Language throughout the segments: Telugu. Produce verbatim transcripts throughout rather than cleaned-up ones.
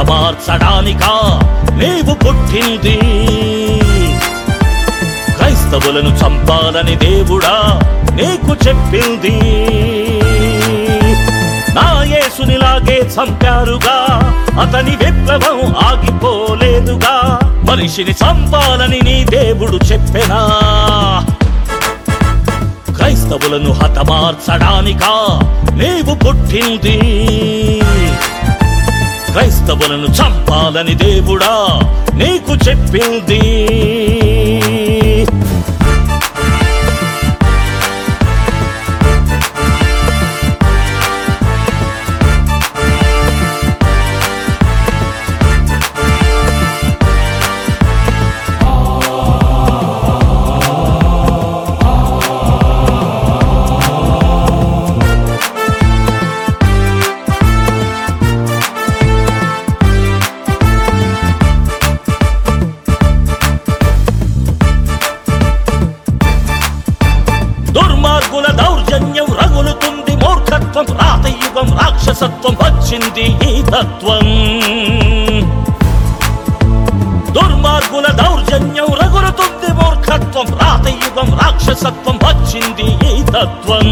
హతమార్చడానికా నీవు పుట్టింది. క్రైస్తవులను చంపాలని దేవుడా నీకు చెప్పింది. నా యేసునిలాగే చంపారుగా, అతని విప్లవం ఆగిపోలేదుగా. మనిషిని చంపాలని నీ దేవుడు చెప్పెనా? క్రైస్తవులను హతమార్చడానికా నీవు పుట్టింది. క్రైస్తవులను చంపాలని దేవుడా నీకు చెప్పింది. దుర్మార్గుల దౌర్జన్యం రగులుతుంది, మూర్ఖత్వం రాతయుగం రాక్షసత్వం వచ్చింది ఈ తత్వం. దుర్మార్గుల దౌర్జన్యం రగులుతుంది, మూర్ఖత్వం రాతయుగం రాక్షసత్వం వచ్చింది ఈ తత్వం.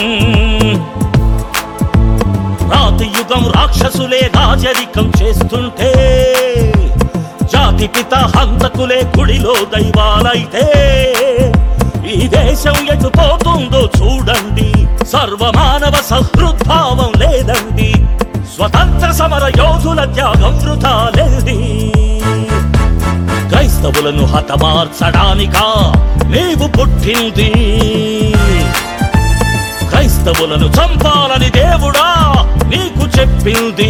రాతయుగం రాక్షసులే రాజరికం చేస్తుంటే, జాతి పిత హంతకులే గుడిలో దైవాలైతే, ఈ దేశం ఎటు పోతుందో చూడండి. సర్వమానవ సహృద్భావం లేదండి, స్వతంత్ర సమర యోధుల త్యాగం వృథాలేది. క్రైస్తవులను హతమార్చడానికా నీవు పుట్టింది. క్రైస్తవులను చంపాలని దేవుడా నీకు చెప్పింది.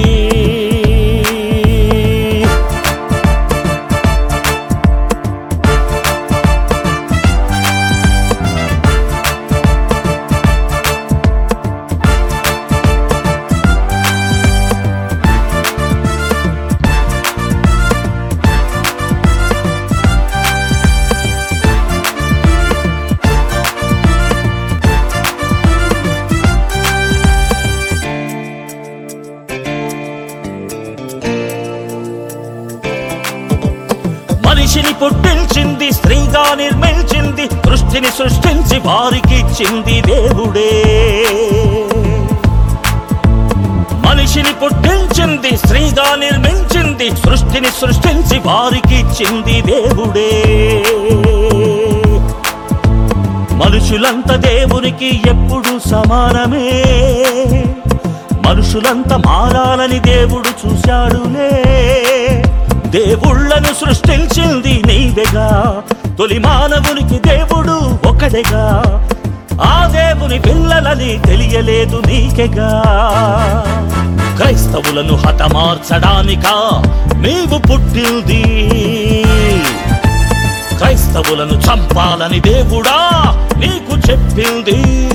మనిషిని పుట్టించింది, స్త్రీగా నిర్మించింది, సృష్టిని సృష్టించి వారికి ఇచ్చింది దేవుడే. మనిషిని పుట్టించింది, స్త్రీగా నిర్మించింది, సృష్టిని సృష్టించి వారికి ఇచ్చింది దేవుడే. మనుషులంతా దేవునికి ఎప్పుడు సమానమే, మనుషులంతా మారాలని దేవుడు చూశాడులే. దేవుళ్లను సృష్టించింది నీవెగా, తొలి మానవునికి దేవుడు ఒకడేగా. ఆ దేవుని పిల్లలని తెలియలేదు నీకెగా. క్రైస్తవులను హతమార్చడానికా నీవు పుట్టింది. క్రైస్తవులను చంపాలని దేవుడా నీకు చెప్పింది.